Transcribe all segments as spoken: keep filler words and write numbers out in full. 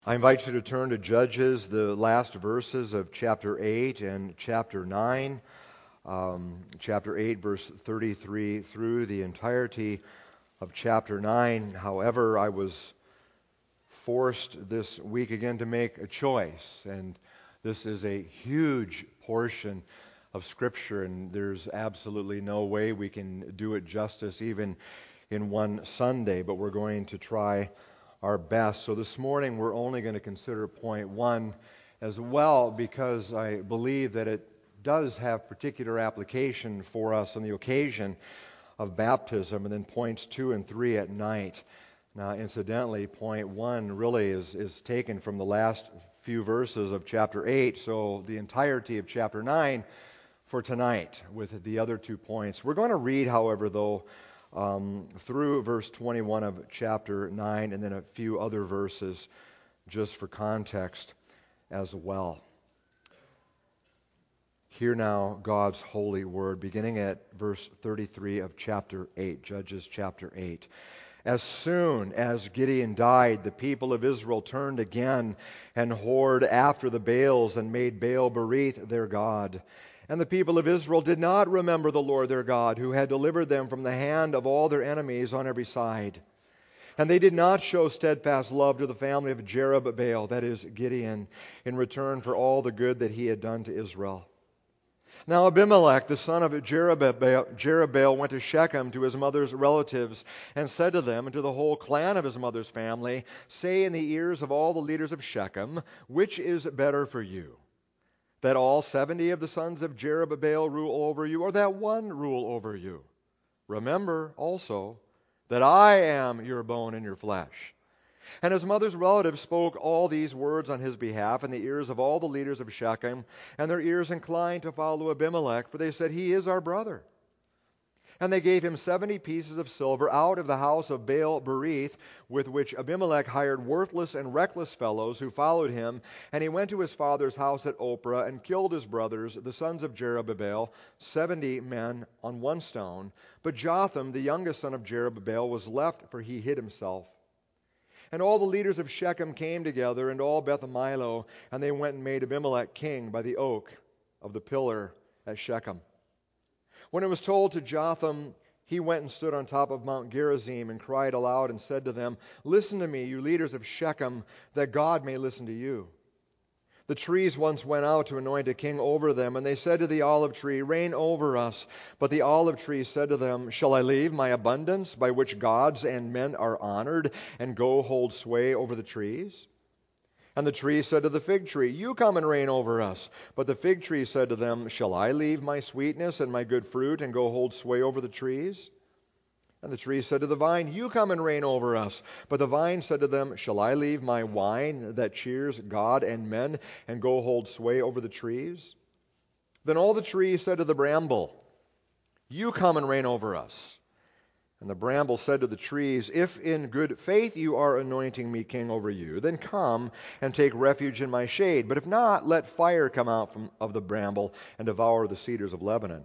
I invite you to turn to Judges, the last verses of chapter eight and chapter nine. Um, chapter eight, verse thirty-three, through the entirety of chapter nine. However, I was forced this week again to make a choice, and this is a huge portion of Scripture, and there's absolutely no way we can do it justice even in one Sunday, but we're going to try our best. So this morning we're only going to consider point one as well, because I believe that it does have particular application for us on the occasion of baptism, and then points two and three at night. Now, incidentally, point one really is, is taken from the last few verses of chapter eight, so the entirety of chapter nine for tonight with the other two points. We're going to read, however, though, Um, through verse twenty-one of chapter nine, and then a few other verses just for context as well. Hear now God's holy word, beginning at verse thirty-three of chapter eight, Judges chapter eight. As soon as Gideon died, the people of Israel turned again and whored after the Baals and made Baal-berith their god. And the people of Israel did not remember the Lord their God, who had delivered them from the hand of all their enemies on every side. And they did not show steadfast love to the family of Jerubbaal, that is, Gideon, in return for all the good that he had done to Israel. Now Abimelech, the son of Jerubbaal, Jerubbaal, went to Shechem to his mother's relatives, and said to them and to the whole clan of his mother's family, Say in the ears of all the leaders of Shechem, which is better for you? That all seventy of the sons of Jerubbaal rule over you, or that one rule over you? Remember also that I am your bone and your flesh. And his mother's relatives spoke all these words on his behalf in the ears of all the leaders of Shechem, and their ears inclined to follow Abimelech, for they said, He is our brother. And they gave him seventy pieces of silver out of the house of Baal-berith, with which Abimelech hired worthless and reckless fellows who followed him. And he went to his father's house at Ophrah and killed his brothers, the sons of Jerubbaal, seventy men on one stone. But Jotham, the youngest son of Jerubbaal, was left, for he hid himself. And all the leaders of Shechem came together, and all Beth-Milo, and they went and made Abimelech king by the oak of the pillar at Shechem. When it was told to Jotham, he went and stood on top of Mount Gerizim and cried aloud and said to them, Listen to me, you leaders of Shechem, that God may listen to you. The trees once went out to anoint a king over them, and they said to the olive tree, Reign over us. But the olive tree said to them, Shall I leave my abundance, by which gods and men are honored, and go hold sway over the trees? And the tree said to the fig tree, You come and reign over us. But the fig tree said to them, Shall I leave my sweetness and my good fruit and go hold sway over the trees? And the tree said to the vine, You come and reign over us. But the vine said to them, Shall I leave my wine that cheers God and men and go hold sway over the trees? Then all the trees said to the bramble, You come and reign over us. And the bramble said to the trees, If in good faith you are anointing me king over you, then come and take refuge in my shade. But if not, let fire come out from, of the bramble and devour the cedars of Lebanon.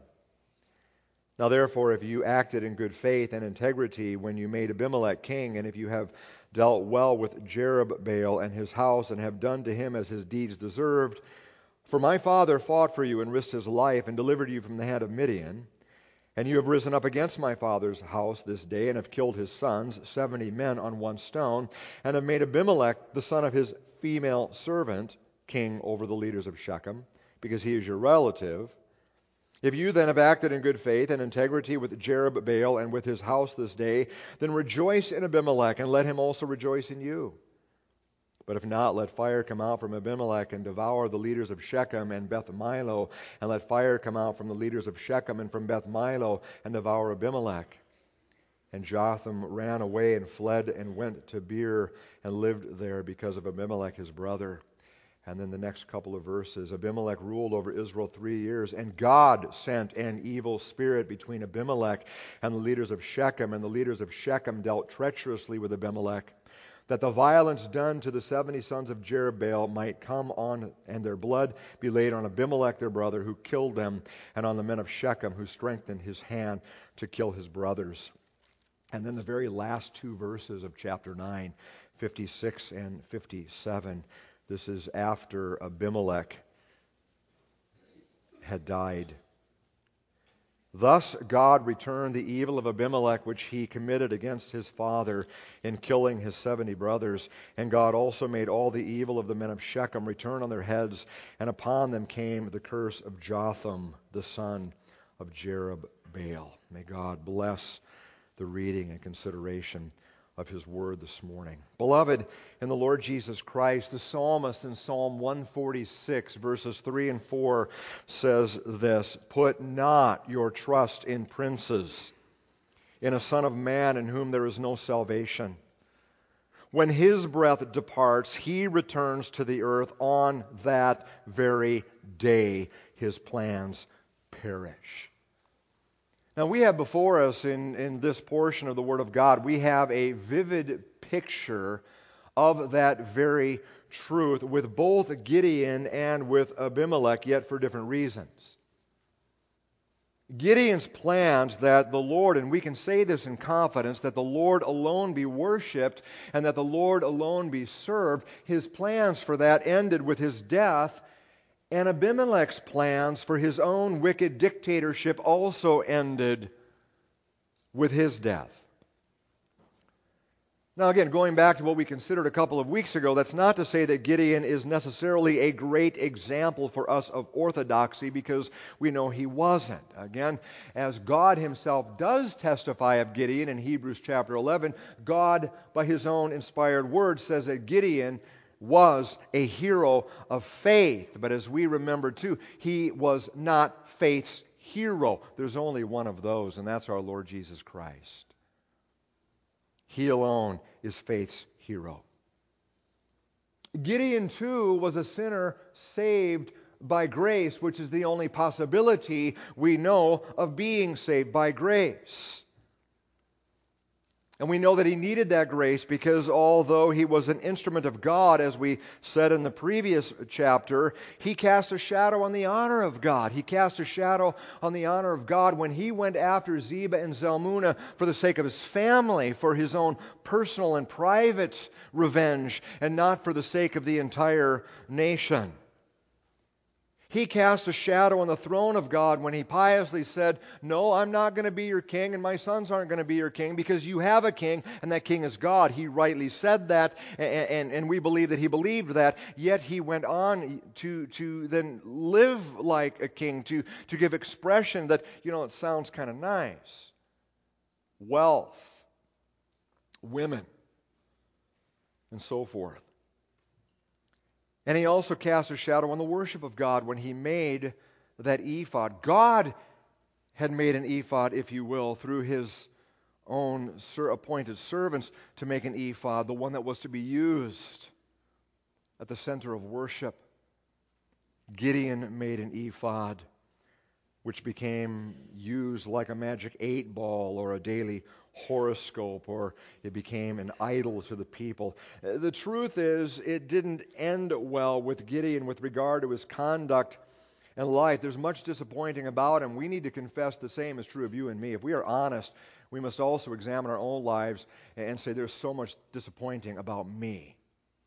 Now therefore, if you acted in good faith and integrity when you made Abimelech king, and if you have dealt well with Jerubbaal and his house, and have done to him as his deeds deserved, for my father fought for you and risked his life and delivered you from the hand of Midian, and you have risen up against my father's house this day, and have killed his sons, seventy men on one stone, and have made Abimelech, the son of his female servant, king over the leaders of Shechem, because he is your relative. If you then have acted in good faith and integrity with Jerubbaal and with his house this day, then rejoice in Abimelech, and let him also rejoice in you. But if not, let fire come out from Abimelech and devour the leaders of Shechem and Beth-Milo, and let fire come out from the leaders of Shechem and from Beth-Milo and devour Abimelech. And Jotham ran away and fled and went to Beer and lived there because of Abimelech his brother. And then the next couple of verses, Abimelech ruled over Israel three years, and God sent an evil spirit between Abimelech and the leaders of Shechem, and the leaders of Shechem dealt treacherously with Abimelech, that the violence done to the seventy sons of Jerubbaal might come on, and their blood be laid on Abimelech their brother, who killed them, and on the men of Shechem, who strengthened his hand to kill his brothers. And then the very last two verses of chapter nine fifty-six and fifty-seven. This is after Abimelech had died. Thus God returned the evil of Abimelech which he committed against his father in killing his seventy brothers. And God also made all the evil of the men of Shechem return on their heads, and upon them came the curse of Jotham, the son of Jerubbaal. May God bless the reading and consideration of his word this morning. Beloved in the Lord Jesus Christ, the psalmist in Psalm one forty-six, verses three and four says this: "Put not your trust in princes, in a son of man in whom there is no salvation. When his breath departs, he returns to the earth. On that very day his plans perish." Now we have before us in, in this portion of the Word of God, we have a vivid picture of that very truth with both Gideon and with Abimelech, yet for different reasons. Gideon's plans that the Lord, and we can say this in confidence, that the Lord alone be worshipped and that the Lord alone be served, his plans for that ended with his death. And Abimelech's plans for his own wicked dictatorship also ended with his death. Now again, going back to what we considered a couple of weeks ago, that's not to say that Gideon is necessarily a great example for us of orthodoxy, because we know he wasn't. Again, as God himself does testify of Gideon in Hebrews chapter eleven, God, by his own inspired word, says that Gideon was a hero of faith. But as we remember too, he was not faith's hero. There's only one of those, and that's our Lord Jesus Christ. He alone is faith's hero. Gideon too was a sinner saved by grace, which is the only possibility we know of being saved by grace. And we know that he needed that grace because although he was an instrument of God, as we said in the previous chapter, he cast a shadow on the honor of God. He cast a shadow on the honor of God when he went after Zebah and Zalmunna for the sake of his family, for his own personal and private revenge, and not for the sake of the entire nation. He cast a shadow on the throne of God when he piously said, "No, I'm not going to be your king, and my sons aren't going to be your king, because you have a king, and that king is God." He rightly said that, and, and, and we believe that he believed that, yet he went on to, to then live like a king, to, to give expression that, you know, it sounds kind of nice. Wealth, women, and so forth. And he also cast a shadow on the worship of God when he made that ephod. God had made an ephod, if you will, through his own appointed servants to make an ephod, the one that was to be used at the center of worship. Gideon made an ephod which became used like a magic eight ball or a daily horoscope, or it became an idol to the people. The truth is, it didn't end well with Gideon with regard to his conduct and life. There's much disappointing about him. We need to confess the same is true of you and me. If we are honest, we must also examine our own lives and say there's so much disappointing about me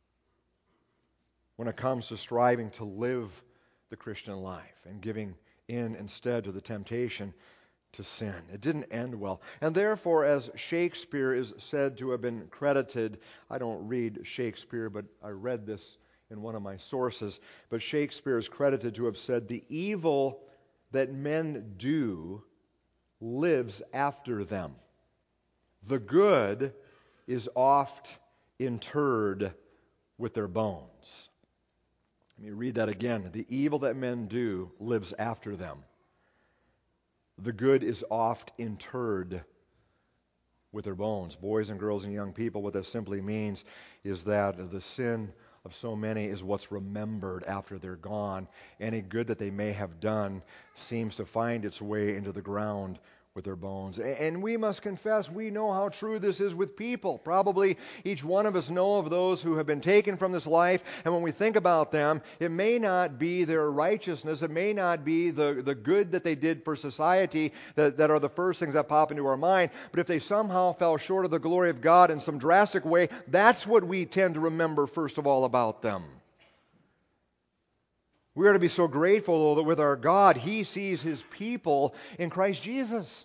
when it comes to striving to live the Christian life and giving in instead to the temptation to sin. It didn't end well. And therefore, as Shakespeare is said to have been credited, I don't read Shakespeare, but I read this in one of my sources, but Shakespeare is credited to have said, "The evil that men do lives after them. The good is oft interred with their bones." Let me read that again. The evil that men do lives after them. The good is oft interred with their bones. Boys and girls and young people, what that simply means is that the sin of so many is what's remembered after they're gone. Any good that they may have done seems to find its way into the ground with their bones. And we must confess, we know how true this is with people. Probably each one of us know of those who have been taken from this life, and when we think about them, it may not be their righteousness, it may not be the, the good that they did for society that, that are the first things that pop into our mind, but if they somehow fell short of the glory of God in some drastic way, that's what we tend to remember first of all about them. We are to be so grateful, though, that with our God, He sees His people in Christ Jesus.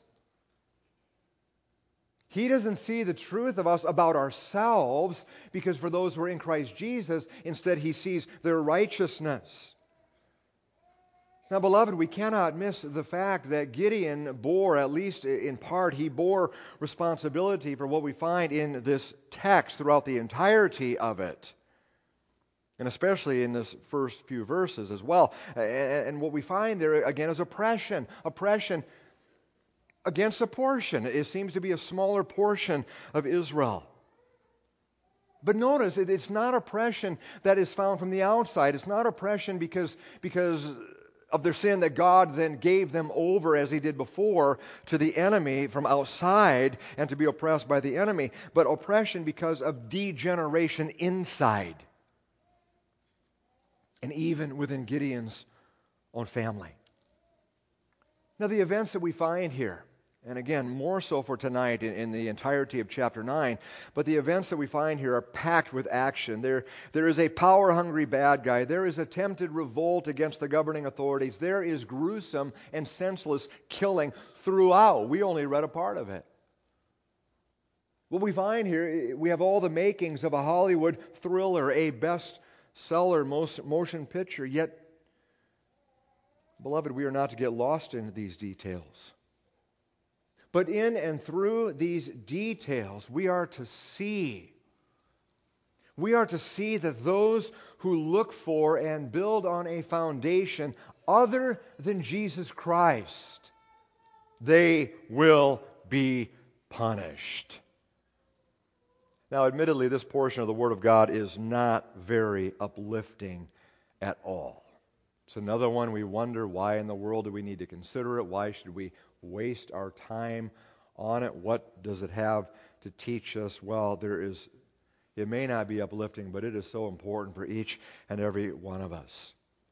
He doesn't see the truth of us about ourselves, because for those who are in Christ Jesus, instead He sees their righteousness. Now, beloved, we cannot miss the fact that Gideon bore, at least in part, he bore responsibility for what we find in this text throughout the entirety of it. And especially in this first few verses as well. And what we find there, again, is oppression. Oppression against a portion. It seems to be a smaller portion of Israel. But notice, it's not oppression that is found from the outside. It's not oppression because, because of their sin that God then gave them over, as He did before, to the enemy from outside and to be oppressed by the enemy. But oppression because of degeneration inside. And even within Gideon's own family. Now, the events that we find here, and again, more so for tonight in, in the entirety of chapter nine, but the events that we find here are packed with action. There, there is a power-hungry bad guy. There is attempted revolt against the governing authorities. There is gruesome and senseless killing throughout. We only read a part of it. What we find here, we have all the makings of a Hollywood thriller, a best seller motion picture, yet, beloved, we are not to get lost in these details. But in and through these details, we are to see. We are to see that those who look for and build on a foundation other than Jesus Christ, they will be punished. Now, admittedly, this portion of the Word of God is not very uplifting at all. It's another one we wonder, why in the world do we need to consider it? Why should we waste our time on it? What does it have to teach us? Well, there is, it may not be uplifting, but it is so important for each and every one of us.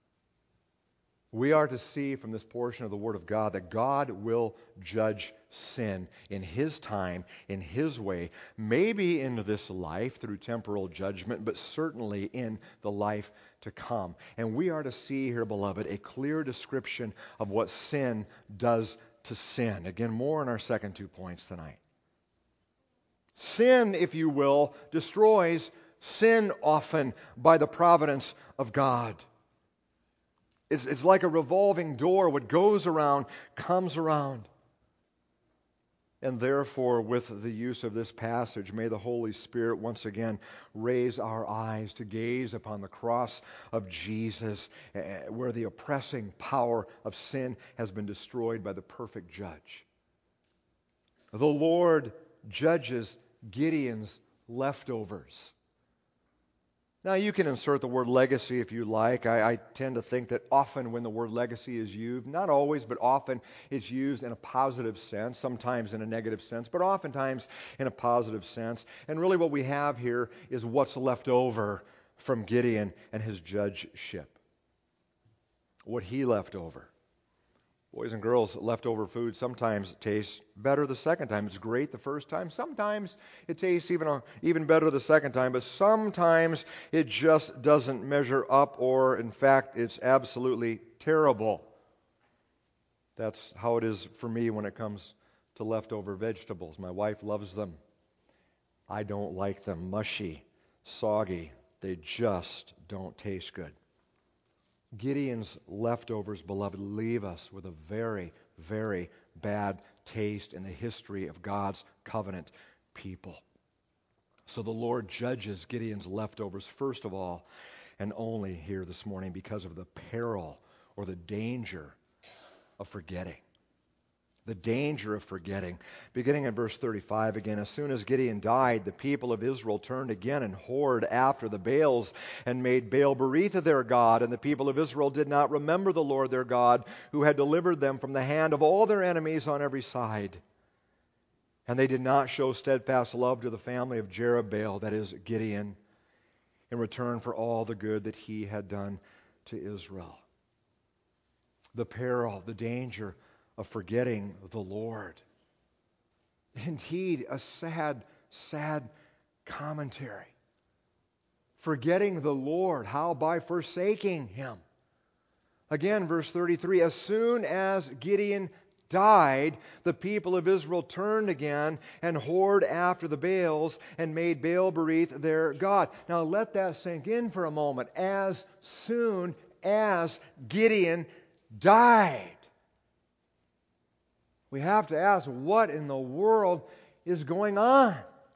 We are to see from this portion of the Word of God that God will judge sin in His time, in His way, maybe in this life through temporal judgment, but certainly in the life to come. And we are to see here, beloved, a clear description of what sin does to sin. Again, more in our second two points tonight. Sin, if you will, destroys sin often by the providence of God. It's, it's like a revolving door. What goes around comes around. And therefore, with the use of this passage, may the Holy Spirit once again raise our eyes to gaze upon the cross of Jesus, where the oppressing power of sin has been destroyed by the perfect judge. The Lord judges Gideon's leftovers. Now, you can insert the word legacy if you like. I, I tend to think that often when the word legacy is used, not always, but often it's used in a positive sense, sometimes in a negative sense, but oftentimes in a positive sense. And really what we have here is what's left over from Gideon and his judgeship. What he left over. Boys and girls, leftover food sometimes tastes better the second time. It's great the first time. Sometimes it tastes even, even better the second time, but sometimes it just doesn't measure up, or in fact, it's absolutely terrible. That's how it is for me when it comes to leftover vegetables. My wife loves them. I don't like them. Mushy, soggy. They just don't taste good. Gideon's leftovers, beloved, leave us with a very, very bad taste in the history of God's covenant people. So the Lord judges Gideon's leftovers, first of all, and only here this morning because of the peril or the danger of forgetting. The danger of forgetting. Beginning in verse thirty-five again, as soon as Gideon died, the people of Israel turned again and whored after the Baals and made Baal-berith their god. And the people of Israel did not remember the Lord their God, who had delivered them from the hand of all their enemies on every side. And they did not show steadfast love to the family of Jerubbaal, that is, Gideon, in return for all the good that he had done to Israel. The peril, the danger of forgetting the Lord. Indeed, a sad, sad commentary. Forgetting the Lord. How? By forsaking Him. Again, verse thirty-three, as soon as Gideon died, the people of Israel turned again and whored after the Baals and made Baal-berith their god. Now let that sink in for a moment. As soon as Gideon died. We have to ask, what in the world is going on?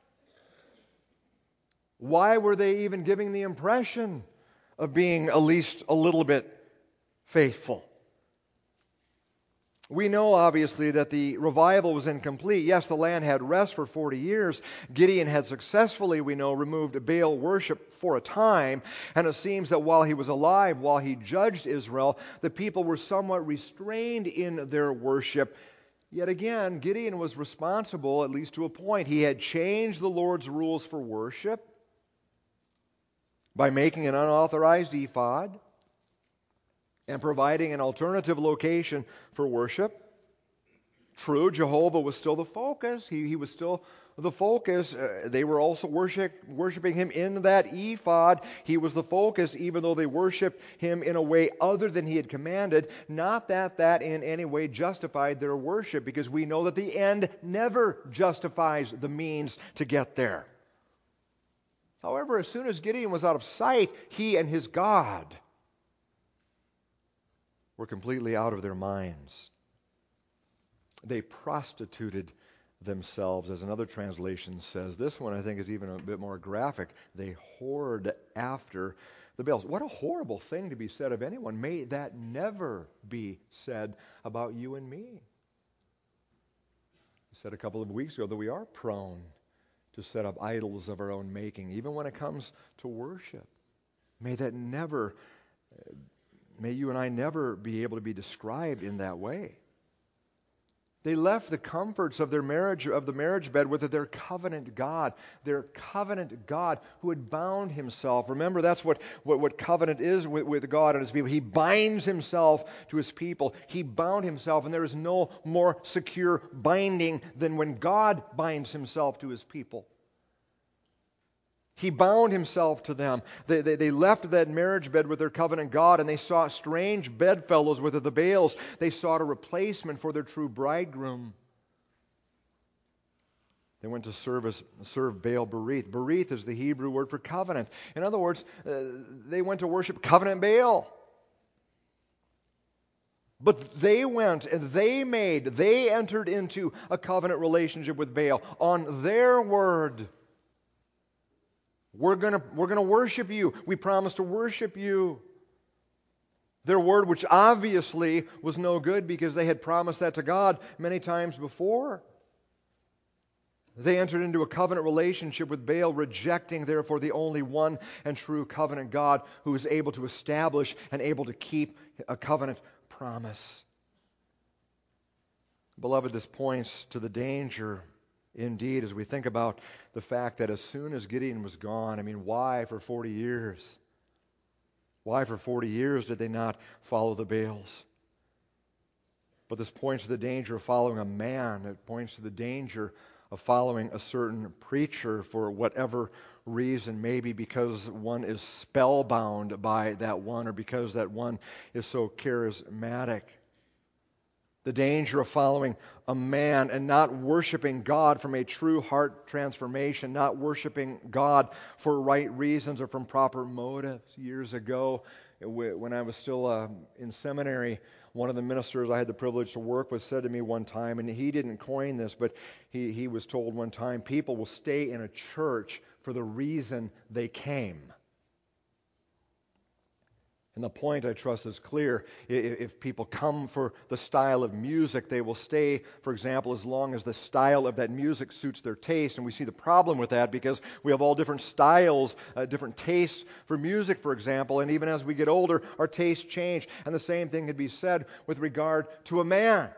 Why were they even giving the impression of being at least a little bit faithful? We know, obviously, that the revival was incomplete. Yes, the land had rest for forty years. Gideon had successfully, we know, removed Baal worship for a time. And it seems that while he was alive, while he judged Israel, the people were somewhat restrained in their worship. Yet again, Gideon was responsible, at least to a point. He had changed the Lord's rules for worship by making an unauthorized ephod and providing an alternative location for worship. True, Jehovah was still the focus. He, he was still the focus. Uh, they were also worship, worshiping Him in that ephod. He was the focus, even though they worshiped Him in a way other than He had commanded. Not that that in any way justified their worship, because we know that the end never justifies the means to get there. However, as soon as Gideon was out of sight, he and his God were completely out of their minds. They prostituted themselves, as another translation says. This one, I think, is even a bit more graphic. They whored after the Baals. What a horrible thing to be said of anyone. May that never be said about you and me. We said a couple of weeks ago that we are prone to set up idols of our own making, even when it comes to worship. May that never, may you and I never be able to be described in that way. They left the comforts of their marriage, of the marriage bed, with their covenant God, their covenant God who had bound Himself. Remember, that's what, what, what covenant is with, with God and His people. He binds Himself to His people. He bound Himself, and there is no more secure binding than when God binds Himself to His people. He bound Himself to them. They, they, they left that marriage bed with their covenant God, and they sought strange bedfellows with the Baals. They sought a replacement for their true bridegroom. They went to service, serve Baal-berith. Berith is the Hebrew word for covenant. In other words, uh, they went to worship covenant Baal. But they went and they made, they entered into a covenant relationship with Baal on their word. We're going we're going to worship you. We promise to worship you. Their word, which obviously was no good because they had promised that to God many times before. They entered into a covenant relationship with Baal, rejecting, therefore, the only one and true covenant God who is able to establish and able to keep a covenant promise. Beloved, this points to the danger. Indeed, as we think about the fact that as soon as Gideon was gone, I mean, why for forty years? Why for forty years did they not follow the Baals? But this points to the danger of following a man. It points to the danger of following a certain preacher for whatever reason, maybe because one is spellbound by that one or because that one is so charismatic. The danger of following a man and not worshiping God from a true heart transformation, not worshiping God for right reasons or from proper motives. Years ago, when I was still uh, in seminary, one of the ministers I had the privilege to work with said to me one time, and he didn't coin this, but he, he was told one time, people will stay in a church for the reason they came. And the point, I trust, is clear. If people come for the style of music, they will stay, for example, as long as the style of that music suits their taste. And we see the problem with that because we have all different styles, uh, different tastes for music, for example. And even as we get older, our tastes change. And the same thing could be said with regard to a man.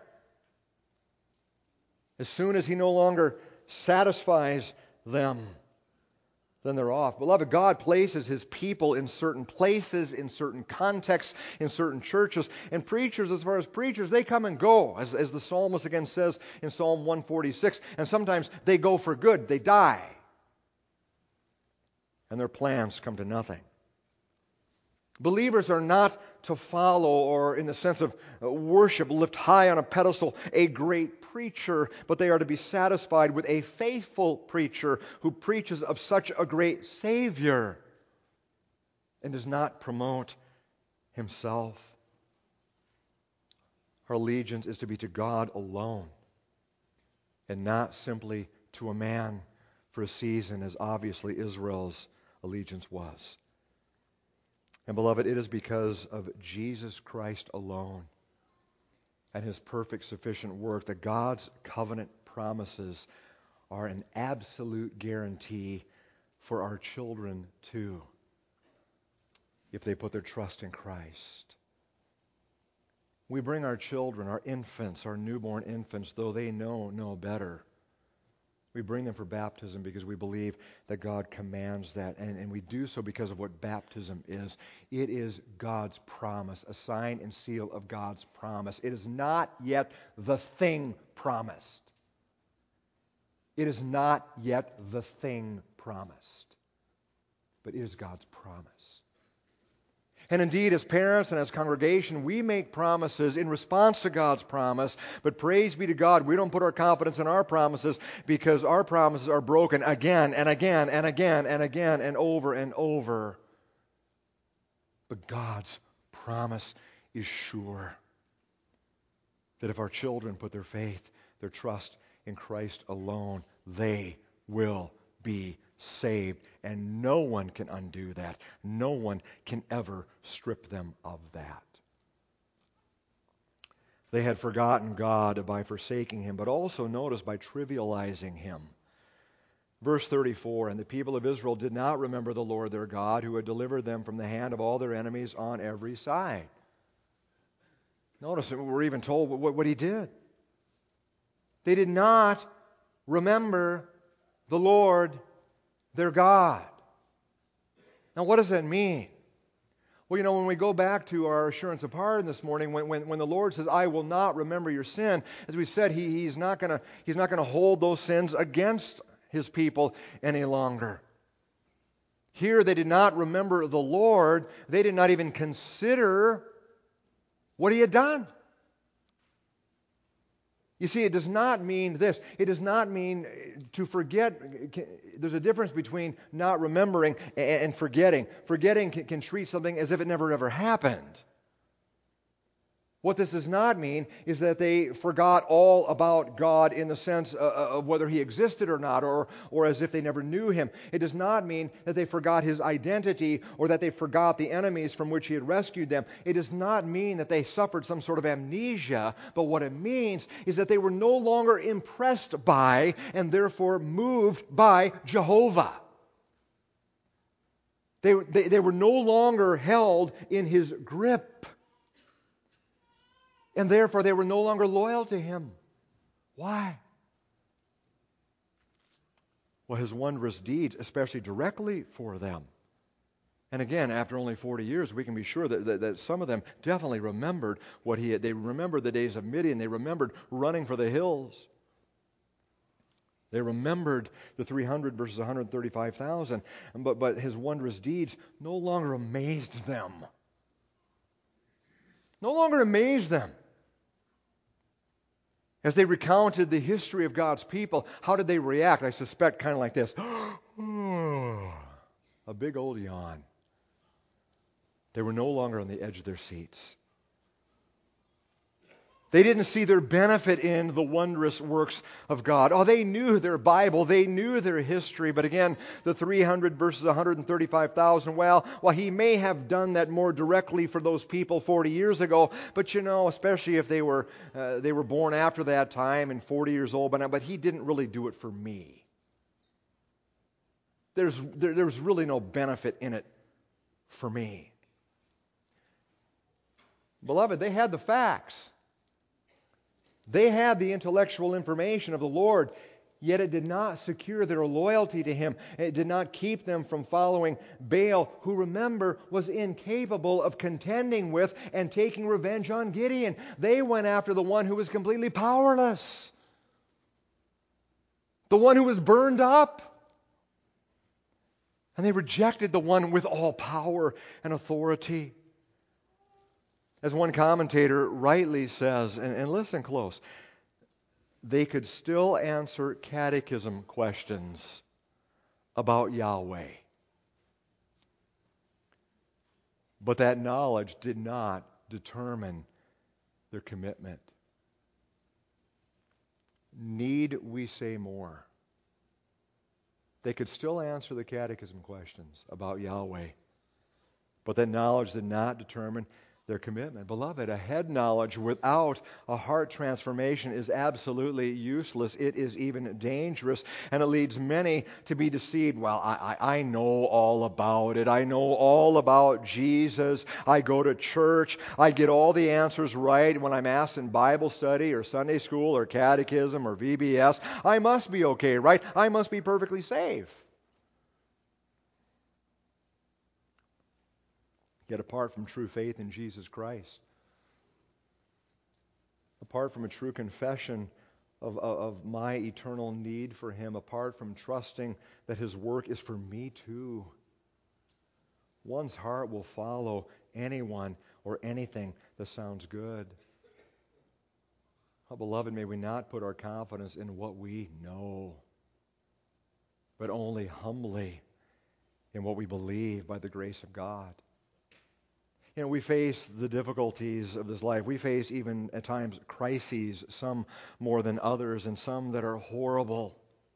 As soon as he no longer satisfies them, then they're off. Beloved, God places His people in certain places, in certain contexts, in certain churches. And preachers, as far as preachers, they come and go, as, as the psalmist again says in Psalm one forty-six. And sometimes they go for good. They die. And their plans come to nothing. Believers are not to follow, or in the sense of worship, lift high on a pedestal, a great preacher, but they are to be satisfied with a faithful preacher who preaches of such a great Savior and does not promote himself. Our allegiance is to be to God alone and not simply to a man for a season, as obviously Israel's allegiance was. And beloved, it is because of Jesus Christ alone and His perfect, sufficient work that God's covenant promises are an absolute guarantee for our children too, if they put their trust in Christ. We bring our children, our infants, our newborn infants, though they know no better. We bring them for baptism because we believe that God commands that. And, and we do so because of what baptism is. It is God's promise, a sign and seal of God's promise. It is not yet the thing promised. It is not yet the thing promised. But it is God's promise. And indeed, as parents and as congregation, we make promises in response to God's promise. But praise be to God, we don't put our confidence in our promises because our promises are broken again and again and again and again and over and over. But God's promise is sure that if our children put their faith, their trust in Christ alone, they will be saved. And no one can undo that. No one can ever strip them of that. They had forgotten God by forsaking Him, but also, notice, by trivializing Him. Verse thirty-four, and the people of Israel did not remember the Lord their God, who had delivered them from the hand of all their enemies on every side. Notice that we're even told what, what He did. They did not remember the Lord their God. Now, what does that mean? Well, you know, when we go back to our assurance of pardon this morning, when, when, when the Lord says, I will not remember your sin, as we said, he, He's not going to He's not going to hold those sins against His people any longer. Here, they did not remember the Lord. They did not even consider what He had done. You see, it does not mean this. It does not mean to forget. There's a difference between not remembering and forgetting. Forgetting can treat something as if it never ever happened. What this does not mean is that they forgot all about God in the sense of whether He existed or not, or, or as if they never knew Him. It does not mean that they forgot His identity or that they forgot the enemies from which He had rescued them. It does not mean that they suffered some sort of amnesia, but what it means is that they were no longer impressed by and therefore moved by Jehovah. They, they, they were no longer held in His grip. And therefore, they were no longer loyal to Him. Why? Well, His wondrous deeds, especially directly for them. And again, after only forty years, we can be sure that, that, that some of them definitely remembered what He had. They remembered the days of Midian. They remembered running for the hills. They remembered the three hundred versus one hundred thirty-five thousand. But, but His wondrous deeds no longer amazed them. No longer amazed them. As they recounted the history of God's people, how did they react? I suspect kind of like this. A big old yawn. They were no longer on the edge of their seats. They didn't see their benefit in the wondrous works of God. Oh, they knew their Bible. They knew their history. But again, the three hundred versus one hundred thirty-five thousand, well, well, he may have done that more directly for those people forty years ago. But you know, especially if they were uh, they were born after that time and forty years old by now, but he didn't really do it for me. There's, there, there's really no benefit in it for me. Beloved, they had the facts. They had the intellectual information of the Lord, yet it did not secure their loyalty to Him. It did not keep them from following Baal, who, remember, was incapable of contending with and taking revenge on Gideon. They went after the one who was completely powerless, the one who was burned up. And they rejected the one with all power and authority. As one commentator rightly says, and, and listen close, they could still answer catechism questions about Yahweh. But that knowledge did not determine their commitment. Need we say more? They could still answer the catechism questions about Yahweh, but that knowledge did not determine their commitment. Beloved, a head knowledge without a heart transformation is absolutely useless. It is even dangerous, and it leads many to be deceived. Well, I, I, I know all about it. I know all about Jesus. I go to church. I get all the answers right when I'm asked in Bible study or Sunday school or catechism or V B S. I must be okay, right? I must be perfectly safe. Yet apart from true faith in Jesus Christ, apart from a true confession of, of, of my eternal need for Him, apart from trusting that His work is for me too, one's heart will follow anyone or anything that sounds good. Oh, beloved, may we not put our confidence in what we know, but only humbly in what we believe by the grace of God. You know, we face the difficulties of this life. We face even at times crises, some more than others, and some that are horrible.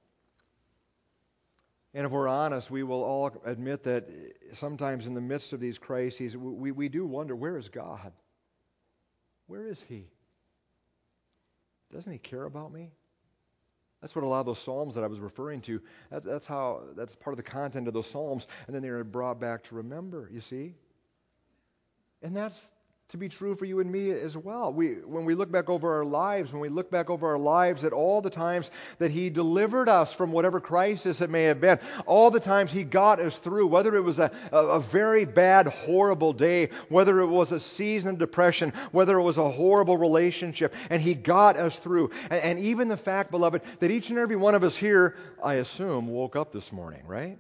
And if we're honest, we will all admit that sometimes in the midst of these crises, we, we do wonder, where is God? Where is He? Doesn't He care about me? That's what a lot of those Psalms that I was referring to, that's, that's how, that's part of the content of those Psalms, and then they're brought back to remember, you see? And that's to be true for you and me as well. We, when we look back over our lives, when we look back over our lives at all the times that He delivered us from whatever crisis it may have been, all the times He got us through, whether it was a, a, a very bad, horrible day, whether it was a season of depression, whether it was a horrible relationship, and He got us through. And, and even the fact, beloved, that each and every one of us here, I assume, woke up this morning, right?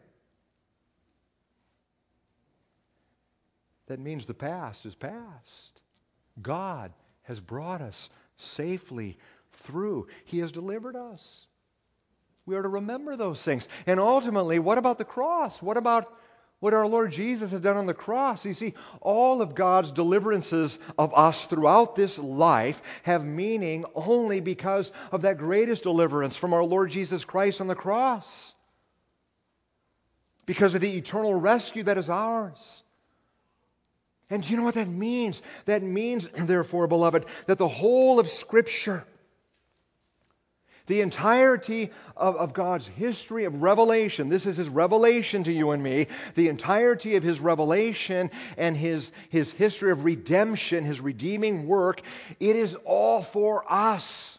That means the past is past. God has brought us safely through. He has delivered us. We are to remember those things. And ultimately, what about the cross? What about what our Lord Jesus has done on the cross? You see, all of God's deliverances of us throughout this life have meaning only because of that greatest deliverance from our Lord Jesus Christ on the cross. Because of the eternal rescue that is ours. And do you know what that means? That means, therefore, beloved, that the whole of Scripture, the entirety of, of God's history of revelation, this is His revelation to you and me, the entirety of His revelation and His, His history of redemption, His redeeming work, it is all for us.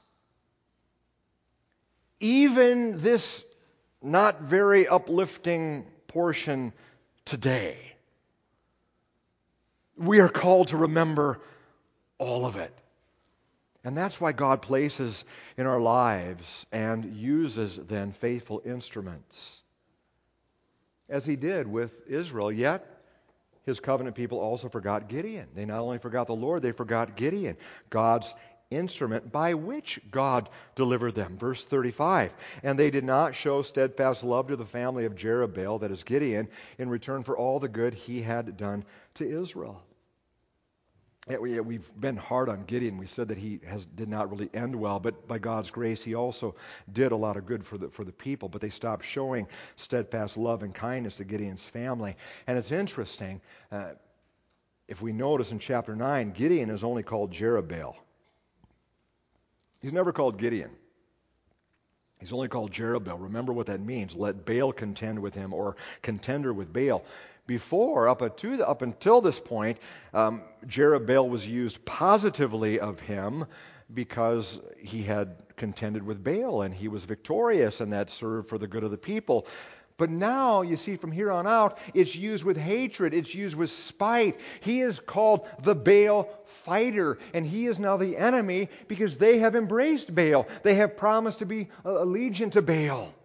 Even this not very uplifting portion today. We are called to remember all of it. And that's why God places in our lives and uses then faithful instruments. As He did with Israel, yet His covenant people also forgot Gideon. They not only forgot the Lord, they forgot Gideon, God's instrument by which God delivered them. Verse thirty-five, and they did not show steadfast love to the family of Jerubbaal, that is Gideon, in return for all the good he had done to Israel. Yeah, we, we've been hard on Gideon. We said that he has, did not really end well, but by God's grace, he also did a lot of good for the, for the people. But they stopped showing steadfast love and kindness to Gideon's family. And it's interesting, uh, if we notice in chapter nine, Gideon is only called Jerubbaal. He's never called Gideon. He's only called Jerubbaal. Remember what that means. Let Baal contend with him, or contender with Baal. Before, up, to, up until this point, um, Jerubbaal was used positively of him because he had contended with Baal and he was victorious, and that served for the good of the people. But now, you see, from here on out, it's used with hatred. It's used with spite. He is called the Baal fighter, and he is now the enemy because they have embraced Baal. They have promised to be allegiant to Baal.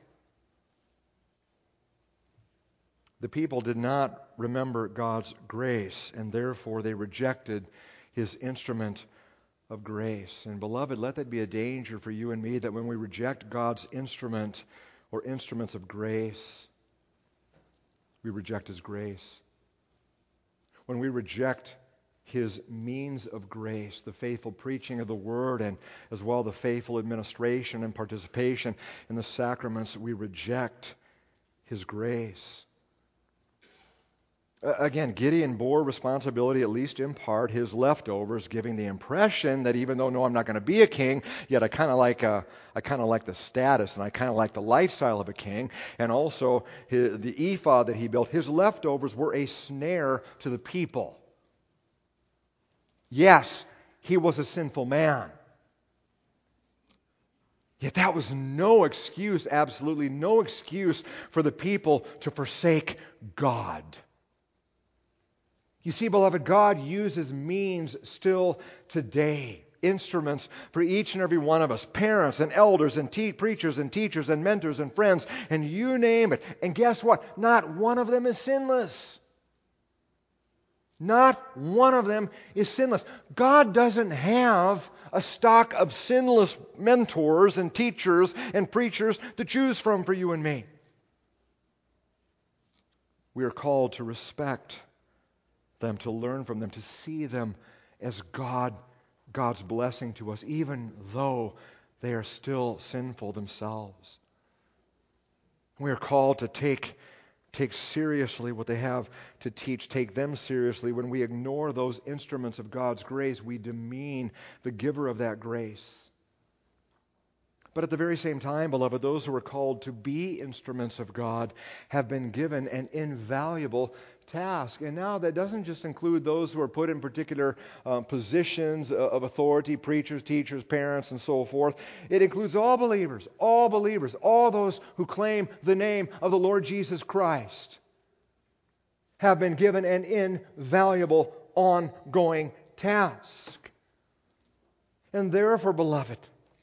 The people did not remember God's grace, and therefore they rejected his instrument of grace. And beloved, let that be a danger for you and me, that when we reject God's instrument or instruments of grace, we reject his grace. When we reject his means of grace, the faithful preaching of the word, and as well the faithful administration and participation in the sacraments, we reject his grace. Again, Gideon bore responsibility, at least in part, his leftovers, giving the impression that even though, no, I'm not going to be a king, yet I kind of like uh, I kind of like the status and I kind of like the lifestyle of a king. And also, his, the ephod that he built, his leftovers were a snare to the people. Yes, he was a sinful man. Yet that was no excuse, absolutely no excuse for the people to forsake God. You see, beloved, God uses means still today, instruments for each and every one of us, parents and elders and te- preachers and teachers and mentors and friends, and you name it. And guess what? Not one of them is sinless. Not one of them is sinless. God doesn't have a stock of sinless mentors and teachers and preachers to choose from for you and me. We are called to respect them, to learn from them, to see them as God, God's blessing to us, even though they are still sinful themselves. We are called to take, take seriously what they have to teach, take them seriously. When we ignore those instruments of God's grace, we demean the giver of that grace. But at the very same time, beloved, those who are called to be instruments of God have been given an invaluable task. And now that doesn't just include those who are put in particular um, positions of authority, preachers, teachers, parents, and so forth. It includes all believers, all believers, all those who claim the name of the Lord Jesus Christ have been given an invaluable ongoing task. And therefore, beloved,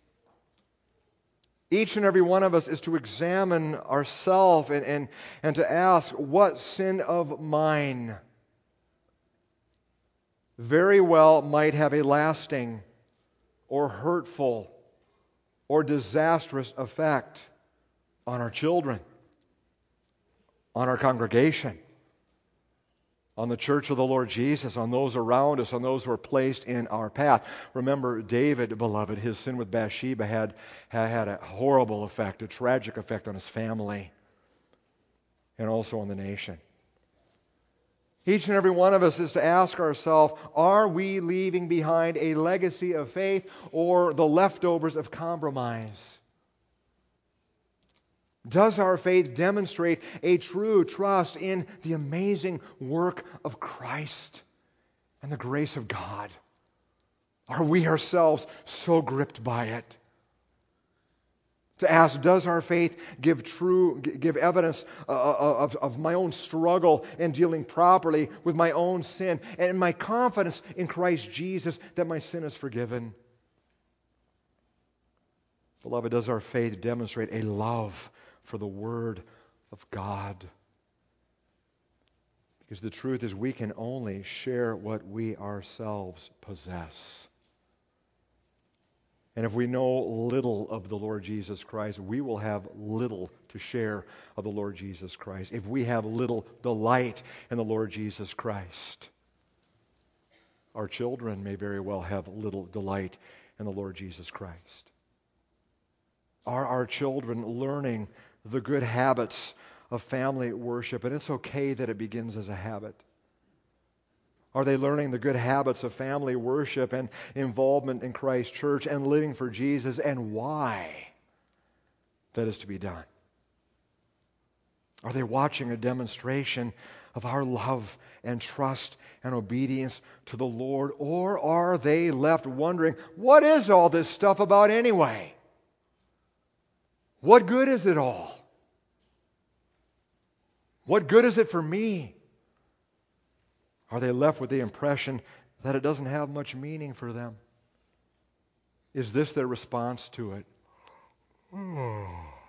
each and every one of us is to examine ourselves and, and, and to ask, what sin of mine very well might have a lasting or hurtful or disastrous effect on our children, on our congregation, on the church of the Lord Jesus, on those around us, on those who are placed in our path. Remember, David, beloved, his sin with Bathsheba had, had a horrible effect, a tragic effect on his family and also on the nation. Each and every one of us is to ask ourselves, are we leaving behind a legacy of faith or the leftovers of compromise? Does our faith demonstrate a true trust in the amazing work of Christ and the grace of God? Are we ourselves so gripped by it? To ask, does our faith give true, give evidence of, of my own struggle in dealing properly with my own sin and my confidence in Christ Jesus that my sin is forgiven? Beloved, does our faith demonstrate a love for the Word of God? Because the truth is, we can only share what we ourselves possess. And if we know little of the Lord Jesus Christ, we will have little to share of the Lord Jesus Christ. If we have little delight in the Lord Jesus Christ, Our children may very well have little delight in the Lord Jesus Christ. Are our children learning the good habits of family worship? And it's okay that it begins as a habit. Are they learning the good habits of family worship and involvement in Christ's church and living for Jesus, and why that is to be done? Are they watching a demonstration of our love and trust and obedience to the Lord? Or are they left wondering, what is all this stuff about anyway? What good is it all? What good is it for me? Are they left with the impression that it doesn't have much meaning for them? Is this their response to it? Oh.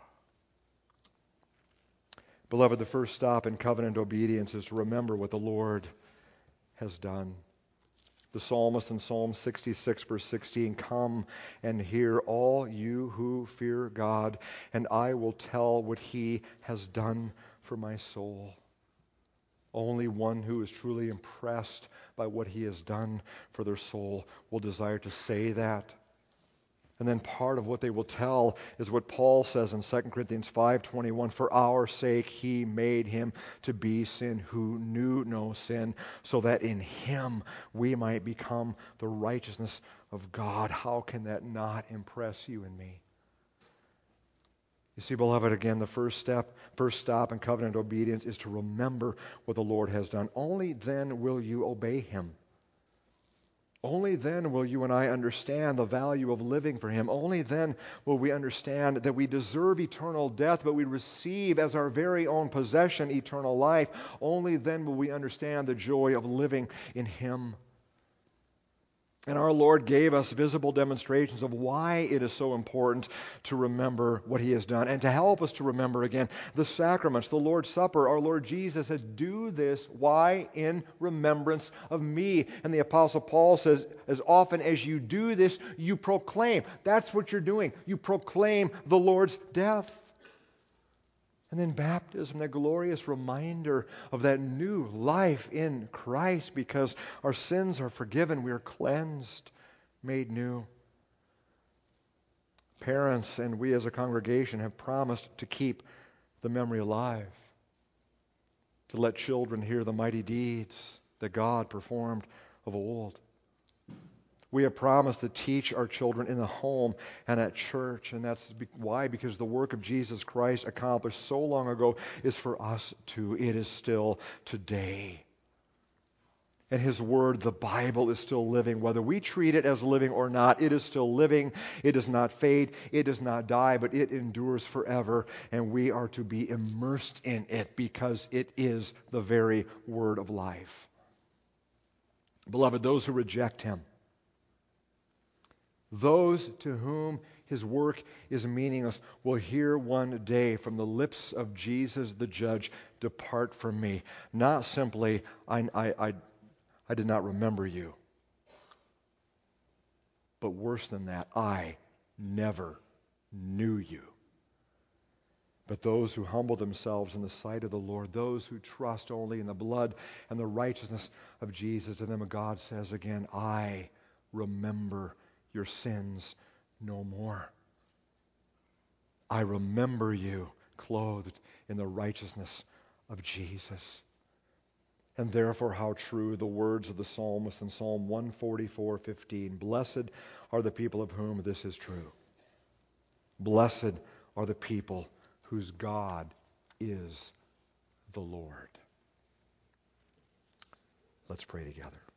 Beloved, the first stop in covenant obedience is to remember what the Lord has done. The psalmist in Psalm sixty-six, verse sixteen, "Come and hear, all you who fear God, and I will tell what He has done for my soul." Only one who is truly impressed by what He has done for their soul will desire to say that. And then part of what they will tell is what Paul says in Second Corinthians five twenty-one, "For our sake He made Him to be sin who knew no sin, so that in Him we might become the righteousness of God." How can that not impress you and me? You see, beloved, again, the first step, first stop in covenant obedience is to remember what the Lord has done. Only then will you obey Him. Only then will you and I understand the value of living for Him. Only then will we understand that we deserve eternal death, but we receive as our very own possession eternal life. Only then will we understand the joy of living in Him. And our Lord gave us visible demonstrations of why it is so important to remember what He has done. And to help us to remember again, the sacraments, the Lord's Supper, our Lord Jesus says, "Do this." Why? "In remembrance of me." And the Apostle Paul says, as often as you do this, you proclaim. That's what you're doing. You proclaim the Lord's death. And then baptism, that glorious reminder of that new life in Christ, because our sins are forgiven, we are cleansed, made new. Parents and we as a congregation have promised to keep the memory alive, to let children hear the mighty deeds that God performed of old. We have promised to teach our children in the home and at church, and that's why, because the work of Jesus Christ accomplished so long ago is for us too. It is still today. And His Word, the Bible, is still living. Whether we treat it as living or not, it is still living. It does not fade. It does not die, but it endures forever, and we are to be immersed in it because it is the very Word of life. Beloved, those who reject Him, those to whom His work is meaningless, will hear one day from the lips of Jesus the Judge, "Depart from me." Not simply, I, I, I, I did not remember you. But worse than that, I never knew you. But those who humble themselves in the sight of the Lord, those who trust only in the blood and the righteousness of Jesus, to them God says again, "I remember your sins no more." I remember you clothed in the righteousness of Jesus. And therefore, how true the words of the psalmist in Psalm one forty-four fifteen. "Blessed are the people of whom this is true. Blessed are the people whose God is the Lord." Let's pray together.